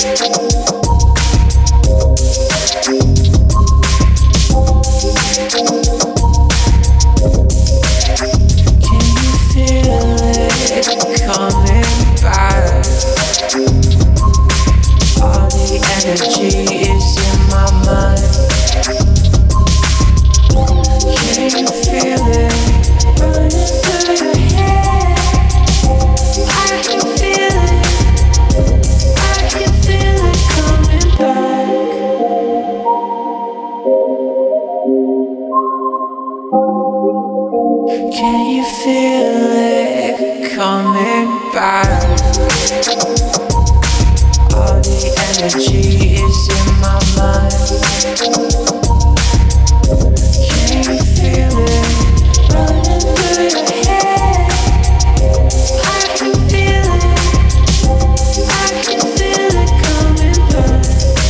Can you feel it coming back? All the energy is in my mind. Can you feel it running through your head? I can feel it. I can feel it coming back.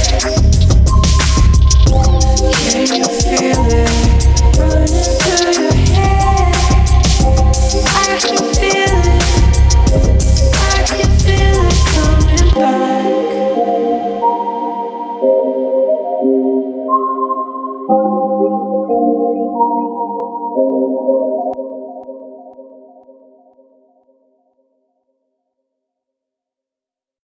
Can you feel it running through your head? I can feel it. I can feel it coming back.